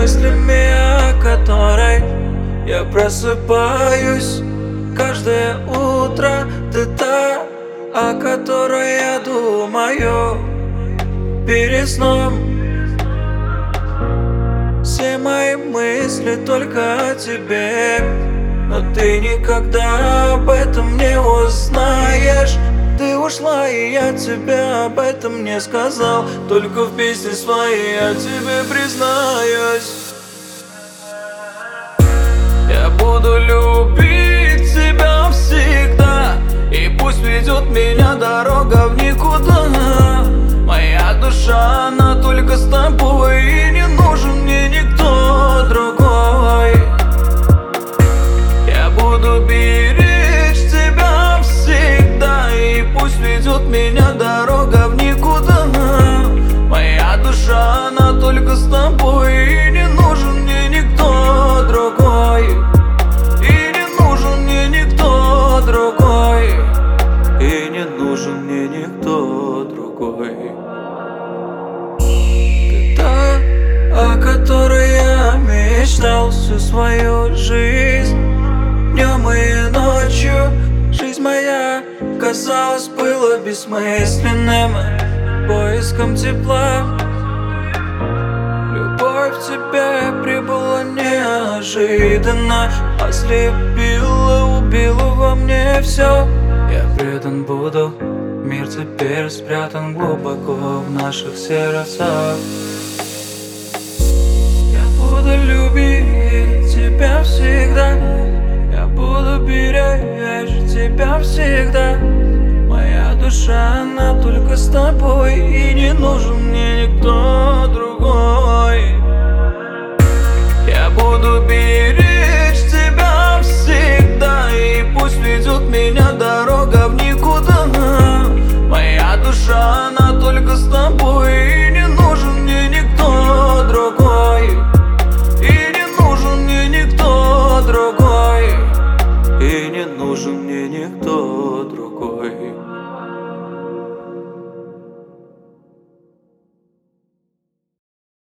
мыслями, о которой я просыпаюсь каждое утро. Ты та, о которой я думаю перед сном. Все мои мысли только о тебе, но ты никогда об этом не узнаешь. Ты ушла, и я тебе об этом не сказал. Только в песне своей я тебе признаюсь. Я буду любить тебя всегда, и пусть ведет меня дорога в никуда. Моя душа, она только с тобой, и не нужен мне никто другой. Я буду беречь тебя всегда, и пусть ведет меня дорога в никуда. Моя душа, она только с тобой, и не нужен мне никто другой. И не нужен мне никто другой. И не нужен мне никто другой. Ты та, о которой я мечтал всю свою жизнь. Днем и ночью жизнь моя, казалось, была бессмысленным поиском тепла. Любовь в тебе прибыла неожиданно, ослепила, убила во мне все. Я предан буду, мир теперь спрятан глубоко в наших сердцах. Я буду любить тебя всегда, я буду беречь тебя всегда. Моя душа, она только с тобой, и не нужен мне никто другой. Я буду беречь тебя всегда, и пусть ведет меня дорога в никуда. Моя душа, она только с тобой, и не нужен мне никто другой. И не нужен мне никто другой. И не нужен мне никто другой.